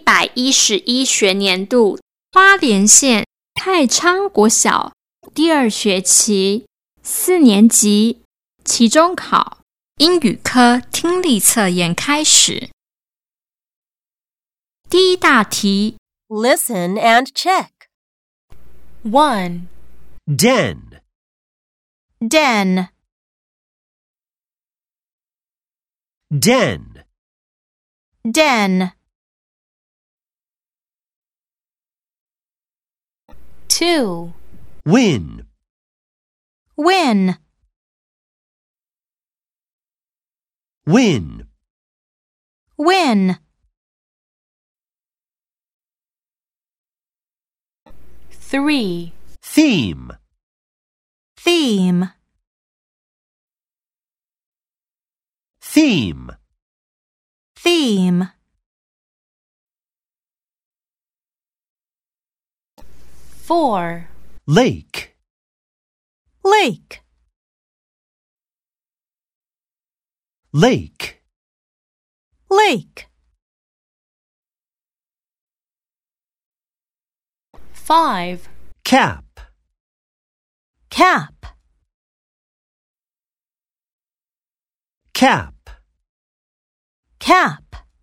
111学年度花莲县太昌国小第2学期4年级期中考英语科听力测验开始。第一大题 Listen and check. 1. Den. Den. Den. Den. 2. Win. Win. Win. Win. 3. Theme. Theme. Theme. Theme. 4. Lake. Lake. Lake. Lake. 5. Cap. Cap. Cap. Cap.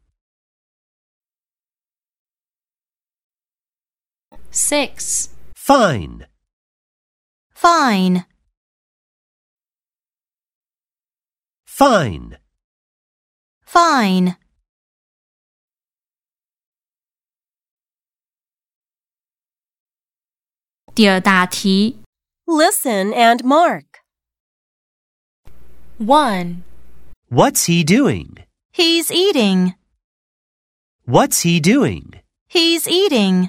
6. Fine. Fine. Fine. Fine. 第二大题 Listen and mark. 1. What's he doing? He's eating. What's he doing? He's eating.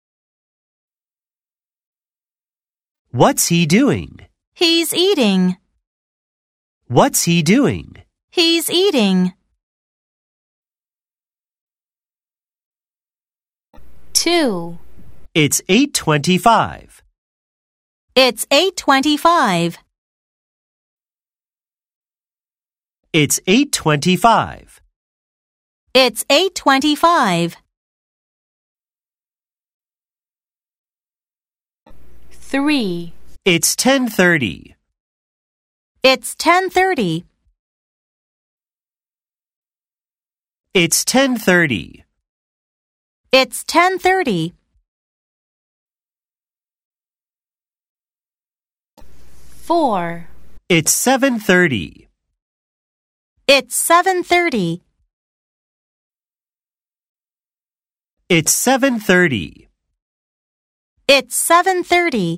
What's he doing? He's eating. What's he doing? He's eating. 2. It's 8:25. It's 8:25. It's 8:25. It's 8:25. 3. It's 10:30. It's 10:30. It's 10:30. It's 10:30. 4. It's 7:30. It's 7:30. It's 7:30. It's 7:30.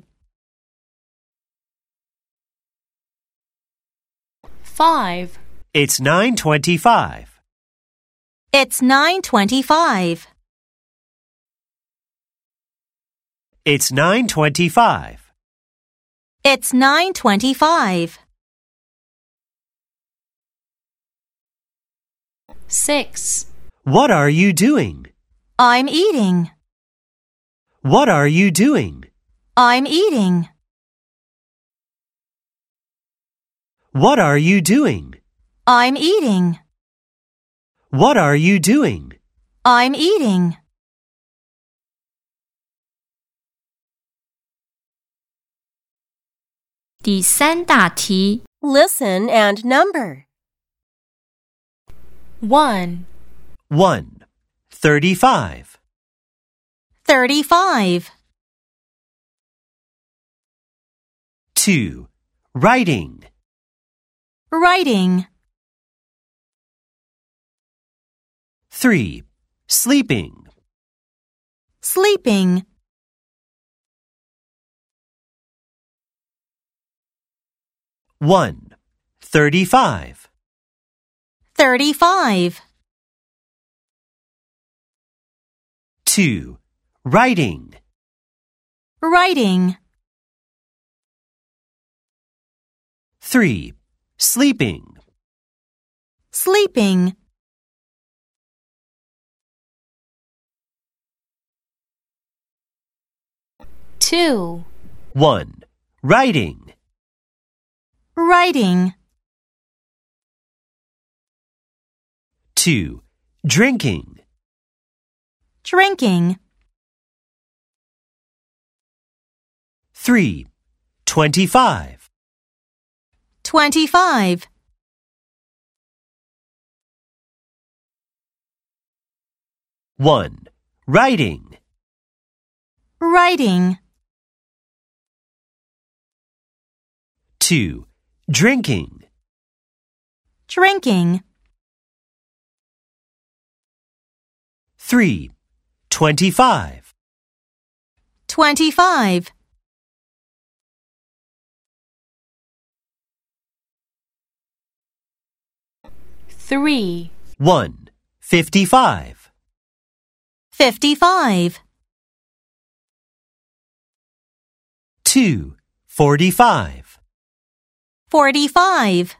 5. It's 9:25. It's 9:25. It's 9:25. It's 9:25. 6. What are you doing? I'm eating. What are you doing? I'm eating. What are you doing? I'm eating. What are you doing? I'm eating. 第三大题 Listen and number. 1. 1. 35. 35. 2. Writing. Writing. 3. Sleeping. Sleeping. 1. 35. 35. 2. Writing. Writing. 3. Sleeping. Sleeping. 2. 1. Writing. Writing. 2. Drinking. drinking. 3. 25. 25. 1. Writing. Writing. 2. Drinking. Drinking. 3. 25. 25. 3. 1. 55. 55. 2. 45. 45.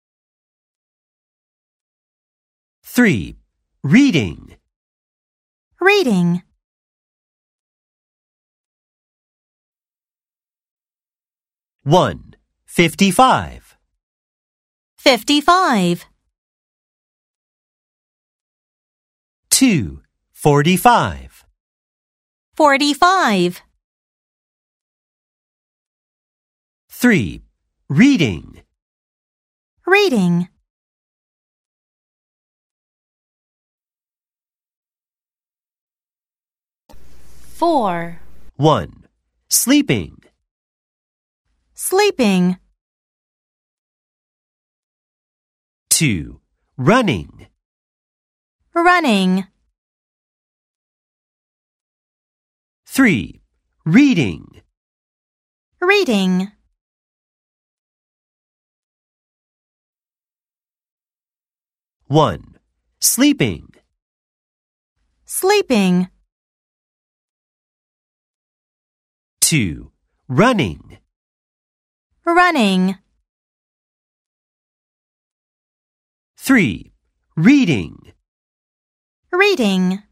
3. Reading. Reading. 1. 55. 55. 2. 45. 45. 3. Reading. Reading. 4. 1. Sleeping. Sleeping. 2. Running. Running. 3. Reading. Reading. 1. Sleeping. Sleeping. 2. Running. Running. 3. Reading. Reading.